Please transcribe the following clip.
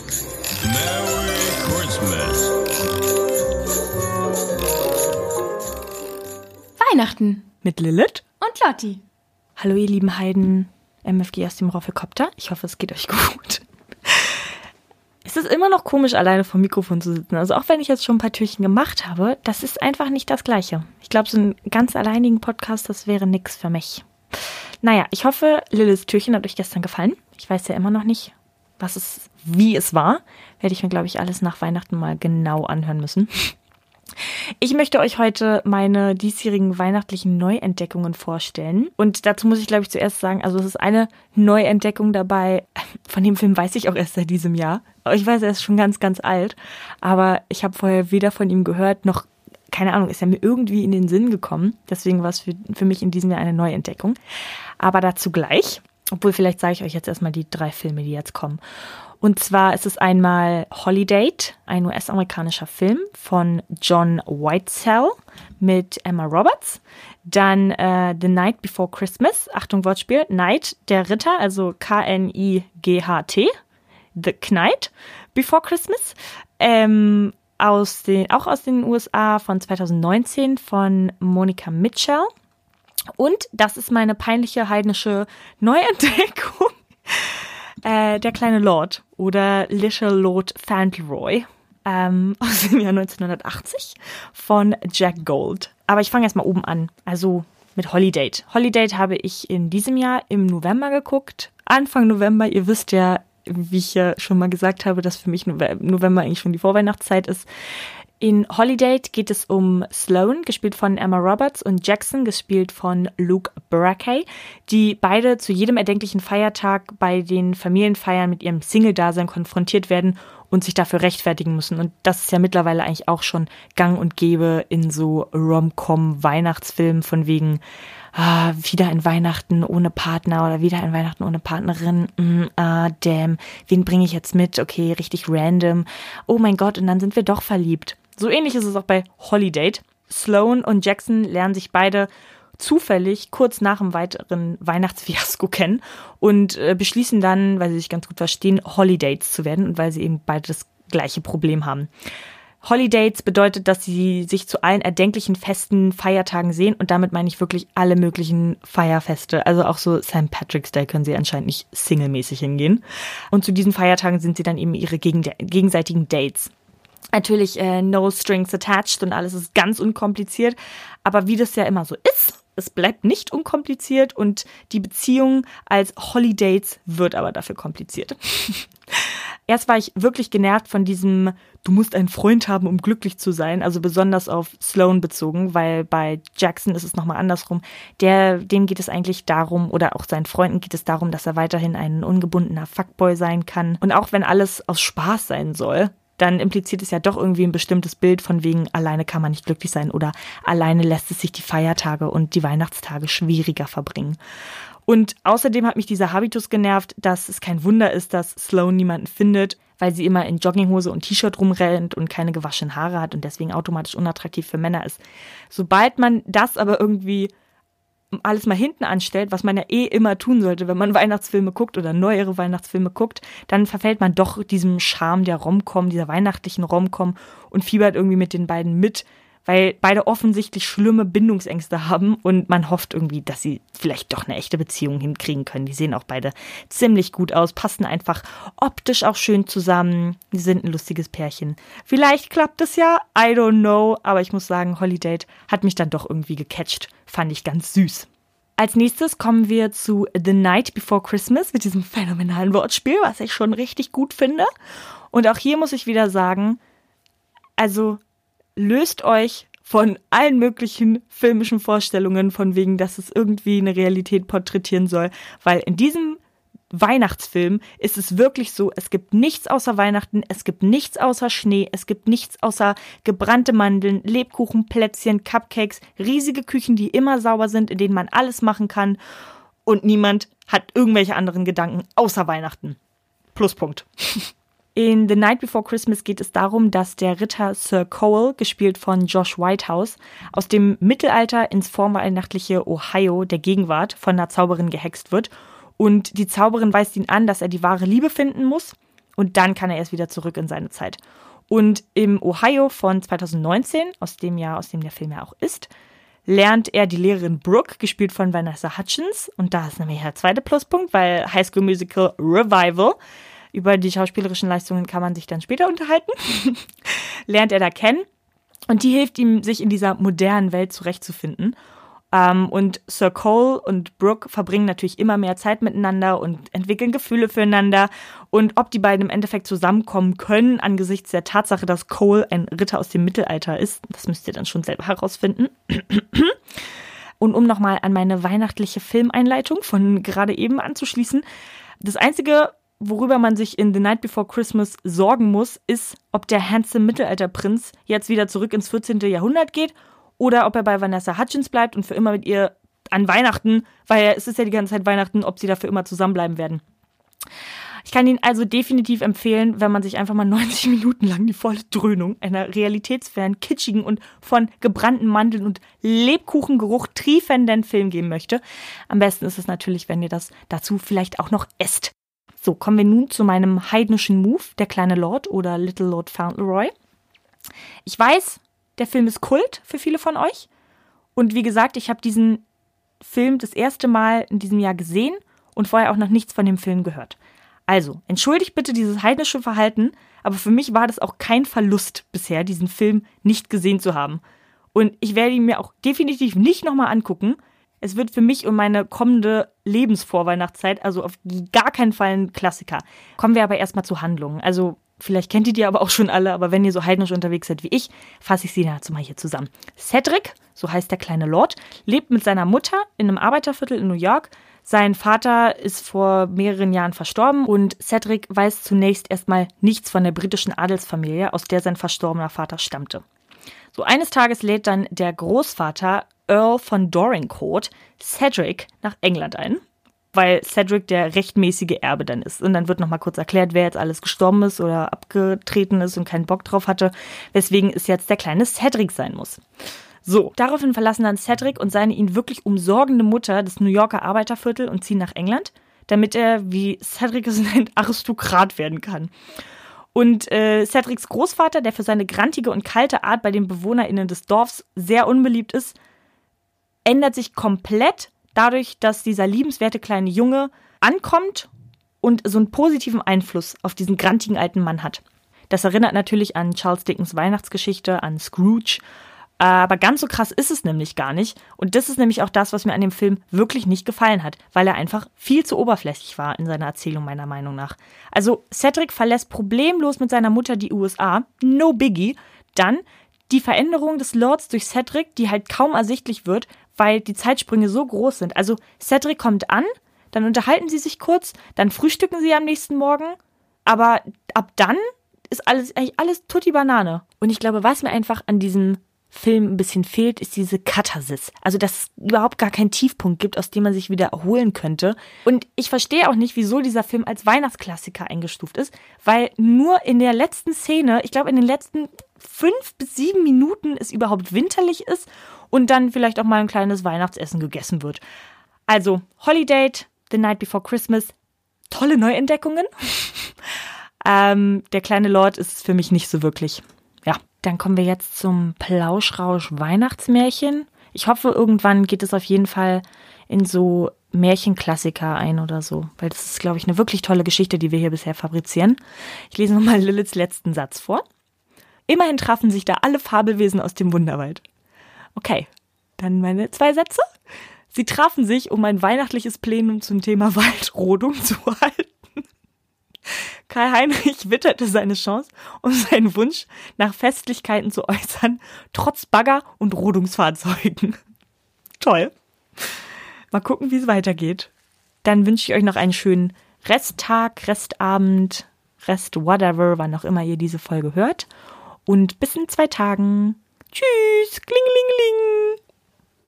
Merry Christmas. Weihnachten Mit Lilith und Lotti. Hallo ihr lieben Heiden, MFG aus dem Roffelkopter. Ich hoffe, es geht euch gut. Es ist immer noch komisch, alleine vor dem Mikrofon zu sitzen. Also auch wenn ich jetzt schon ein paar Türchen gemacht habe, das ist einfach nicht das Gleiche. Ich glaube, so einen ganz alleinigen Podcast, das wäre nix für mich. Naja, ich hoffe, Liliths Türchen hat euch gestern gefallen. Ich weiß ja immer noch nicht, wie es war. Werde ich mir, glaube ich, alles nach Weihnachten mal genau anhören müssen. Ich möchte euch heute meine diesjährigen weihnachtlichen Neuentdeckungen vorstellen. Und dazu muss ich, glaube ich, zuerst sagen, also es ist eine Neuentdeckung dabei. Von dem Film weiß ich auch erst seit diesem Jahr. Ich weiß, er ist schon ganz, ganz alt. Aber ich habe vorher weder von ihm gehört, noch, keine Ahnung, ist er mir irgendwie in den Sinn gekommen. Deswegen war es für mich in diesem Jahr eine Neuentdeckung. Aber dazu gleich. Obwohl, vielleicht sage ich euch jetzt erstmal die 3 Filme, die jetzt kommen. Und zwar ist es einmal Holiday, ein US-amerikanischer Film von John Whitesell mit Emma Roberts. Dann The Night Before Christmas, Achtung Wortspiel, Night, der Ritter, also K-N-I-G-H-T, The Knight Before Christmas, auch aus den USA von 2019 von Monica Mitchell. Und das ist meine peinliche heidnische Neuentdeckung. Der kleine Lord oder Little Lord Fauntleroy aus dem Jahr 1980 von Jack Gold. Aber ich fange erst mal oben an, also mit Holiday. Holiday habe ich in diesem Jahr im November geguckt. Anfang November, ihr wisst ja, wie ich ja schon mal gesagt habe, dass für mich November eigentlich schon die Vorweihnachtszeit ist. In Holiday geht es um Sloane, gespielt von Emma Roberts, und Jackson, gespielt von Luke Bracey, die beide zu jedem erdenklichen Feiertag bei den Familienfeiern mit ihrem Single-Dasein konfrontiert werden und sich dafür rechtfertigen müssen. Und das ist ja mittlerweile eigentlich auch schon gang und gäbe in so Rom-Com-Weihnachtsfilmen von wegen wieder ein Weihnachten ohne Partner oder wieder ein Weihnachten ohne Partnerin. Damn, wen bringe ich jetzt mit? Okay, richtig random. Oh mein Gott, und dann sind wir doch verliebt. So ähnlich ist es auch bei Holiday. Sloane und Jackson lernen sich beide zufällig kurz nach einem weiteren Weihnachtsfiasko kennen und beschließen dann, weil sie sich ganz gut verstehen, Holidays zu werden und weil sie eben beide das gleiche Problem haben. Holidays bedeutet, dass sie sich zu allen erdenklichen Festen, Feiertagen sehen, und damit meine ich wirklich alle möglichen Feierfeste. Also auch so St. Patrick's Day können sie anscheinend nicht singlemäßig hingehen. Und zu diesen Feiertagen sind sie dann eben ihre gegenseitigen Dates. Natürlich no strings attached und alles ist ganz unkompliziert. Aber wie das ja immer so ist, es bleibt nicht unkompliziert und die Beziehung als Holidays wird aber dafür kompliziert. Erst war ich wirklich genervt von diesem, du musst einen Freund haben, um glücklich zu sein, also besonders auf Sloane bezogen, weil bei Jackson ist es nochmal andersrum. Dem geht es eigentlich darum, oder auch seinen Freunden geht es darum, dass er weiterhin ein ungebundener Fuckboy sein kann. Und auch wenn alles aus Spaß sein soll, dann impliziert es ja doch irgendwie ein bestimmtes Bild von wegen, alleine kann man nicht glücklich sein oder alleine lässt es sich die Feiertage und die Weihnachtstage schwieriger verbringen. Und außerdem hat mich dieser Habitus genervt, dass es kein Wunder ist, dass Sloane niemanden findet, weil sie immer in Jogginghose und T-Shirt rumrennt und keine gewaschenen Haare hat und deswegen automatisch unattraktiv für Männer ist. Sobald man das aber irgendwie alles mal hinten anstellt, was man ja immer tun sollte, wenn man Weihnachtsfilme guckt oder neuere Weihnachtsfilme guckt, dann verfällt man doch diesem Charme der Rom-Com, dieser weihnachtlichen Rom-Com, und fiebert irgendwie mit den beiden mit, weil beide offensichtlich schlimme Bindungsängste haben und man hofft irgendwie, dass sie vielleicht doch eine echte Beziehung hinkriegen können. Die sehen auch beide ziemlich gut aus, passen einfach optisch auch schön zusammen. Die sind ein lustiges Pärchen. Vielleicht klappt es ja, I don't know, aber ich muss sagen, Holiday hat mich dann doch irgendwie gecatcht. Fand ich ganz süß. Als nächstes kommen wir zu The Night Before Christmas mit diesem phänomenalen Wortspiel, was ich schon richtig gut finde. Und auch hier muss ich wieder sagen, also löst euch von allen möglichen filmischen Vorstellungen von wegen, dass es irgendwie eine Realität porträtieren soll, weil in diesem Weihnachtsfilm ist es wirklich so, es gibt nichts außer Weihnachten, es gibt nichts außer Schnee, es gibt nichts außer gebrannte Mandeln, Lebkuchen, Plätzchen, Cupcakes, riesige Küchen, die immer sauber sind, in denen man alles machen kann, und niemand hat irgendwelche anderen Gedanken außer Weihnachten. Pluspunkt. In The Night Before Christmas geht es darum, dass der Ritter Sir Cole, gespielt von Josh Whitehouse, aus dem Mittelalter ins vorweihnachtliche Ohio der Gegenwart von einer Zauberin gehext wird. Und die Zauberin weist ihn an, dass er die wahre Liebe finden muss. Und dann kann er erst wieder zurück in seine Zeit. Und im Ohio von 2019, aus dem Jahr, aus dem der Film ja auch ist, lernt er die Lehrerin Brooke, gespielt von Vanessa Hudgens. Und da ist nämlich der zweite Pluspunkt, weil High School Musical Revival, über die schauspielerischen Leistungen kann man sich dann später unterhalten, lernt er da kennen. Und die hilft ihm, sich in dieser modernen Welt zurechtzufinden. Und Sir Cole und Brooke verbringen natürlich immer mehr Zeit miteinander und entwickeln Gefühle füreinander. Und ob die beiden im Endeffekt zusammenkommen können, angesichts der Tatsache, dass Cole ein Ritter aus dem Mittelalter ist, das müsst ihr dann schon selber herausfinden. Und um nochmal an meine weihnachtliche Filmeinleitung von gerade eben anzuschließen, das Einzige, worüber man sich in The Night Before Christmas sorgen muss, ist, ob der handsome Mittelalterprinz jetzt wieder zurück ins 14. Jahrhundert geht oder ob er bei Vanessa Hudgens bleibt und für immer mit ihr an Weihnachten, weil es ist ja die ganze Zeit Weihnachten, ob sie da für immer zusammenbleiben werden. Ich kann Ihnen also definitiv empfehlen, wenn man sich einfach mal 90 Minuten lang die volle Dröhnung einer realitätsfernen, kitschigen und von gebrannten Mandeln und Lebkuchengeruch triefenden Film geben möchte. Am besten ist es natürlich, wenn ihr das dazu vielleicht auch noch esst. So, kommen wir nun zu meinem heidnischen Move, der kleine Lord oder Little Lord Fauntleroy. Ich weiß, der Film ist Kult für viele von euch. Und wie gesagt, ich habe diesen Film das erste Mal in diesem Jahr gesehen und vorher auch noch nichts von dem Film gehört. Also, entschuldigt bitte dieses heidnische Verhalten, aber für mich war das auch kein Verlust bisher, diesen Film nicht gesehen zu haben. Und ich werde ihn mir auch definitiv nicht nochmal angucken. Es wird für mich und meine kommende Lebensvorweihnachtszeit also auf gar keinen Fall ein Klassiker. Kommen wir aber erstmal zur Handlung. Also, vielleicht kennt ihr die aber auch schon alle, aber wenn ihr so heidnisch unterwegs seid wie ich, fasse ich sie dazu mal hier zusammen. Cedric, so heißt der kleine Lord, lebt mit seiner Mutter in einem Arbeiterviertel in New York. Sein Vater ist vor mehreren Jahren verstorben und Cedric weiß zunächst erstmal nichts von der britischen Adelsfamilie, aus der sein verstorbener Vater stammte. So eines Tages lädt dann der Großvater Earl von Dorincourt Cedric nach England ein, weil Cedric der rechtmäßige Erbe dann ist. Und dann wird nochmal kurz erklärt, wer jetzt alles gestorben ist oder abgetreten ist und keinen Bock drauf hatte, weswegen es jetzt der kleine Cedric sein muss. So, daraufhin verlassen dann Cedric und seine ihn wirklich umsorgende Mutter das New Yorker Arbeiterviertel und ziehen nach England, damit er, wie Cedric es nennt, Aristokrat werden kann. Und Cedrics Großvater, der für seine grantige und kalte Art bei den BewohnerInnen des Dorfs sehr unbeliebt ist, ändert sich komplett dadurch, dass dieser liebenswerte kleine Junge ankommt und so einen positiven Einfluss auf diesen grantigen alten Mann hat. Das erinnert natürlich an Charles Dickens Weihnachtsgeschichte, an Scrooge, aber ganz so krass ist es nämlich gar nicht. Und das ist nämlich auch das, was mir an dem Film wirklich nicht gefallen hat, weil er einfach viel zu oberflächlich war in seiner Erzählung, meiner Meinung nach. Also Cedric verlässt problemlos mit seiner Mutter die USA, no biggie. Dann die Veränderung des Lords durch Cedric, die halt kaum ersichtlich wird, weil die Zeitsprünge so groß sind. Also Cedric kommt an, dann unterhalten sie sich kurz, dann frühstücken sie am nächsten Morgen, aber ab dann ist alles tutti Banane. Und ich glaube, was mir einfach an diesem Film ein bisschen fehlt, ist diese Katharsis. Also, dass es überhaupt gar keinen Tiefpunkt gibt, aus dem man sich wieder erholen könnte. Und ich verstehe auch nicht, wieso dieser Film als Weihnachtsklassiker eingestuft ist, weil nur in der letzten Szene, ich glaube in den letzten 5 bis 7 Minuten es überhaupt winterlich ist und dann vielleicht auch mal ein kleines Weihnachtsessen gegessen wird. Also, Holiday, The Night Before Christmas, tolle Neuentdeckungen. Der kleine Lord ist es für mich nicht so wirklich. Ja, dann kommen wir jetzt zum Plauschrausch-Weihnachtsmärchen. Ich hoffe, irgendwann geht es auf jeden Fall in so Märchenklassiker ein oder so, weil das ist, glaube ich, eine wirklich tolle Geschichte, die wir hier bisher fabrizieren. Ich lese nochmal Liliths letzten Satz vor. Immerhin trafen sich da alle Fabelwesen aus dem Wunderwald. Okay, dann meine 2 Sätze. Sie trafen sich, um ein weihnachtliches Plenum zum Thema Waldrodung zu halten. Kai-Heinrich witterte seine Chance, um seinen Wunsch nach Festlichkeiten zu äußern, trotz Bagger und Rodungsfahrzeugen. Toll. Mal gucken, wie es weitergeht. Dann wünsche ich euch noch einen schönen Resttag, Restabend, Rest-whatever, wann auch immer ihr diese Folge hört. Und bis in 2 Tagen. Tschüss, klingelingeling.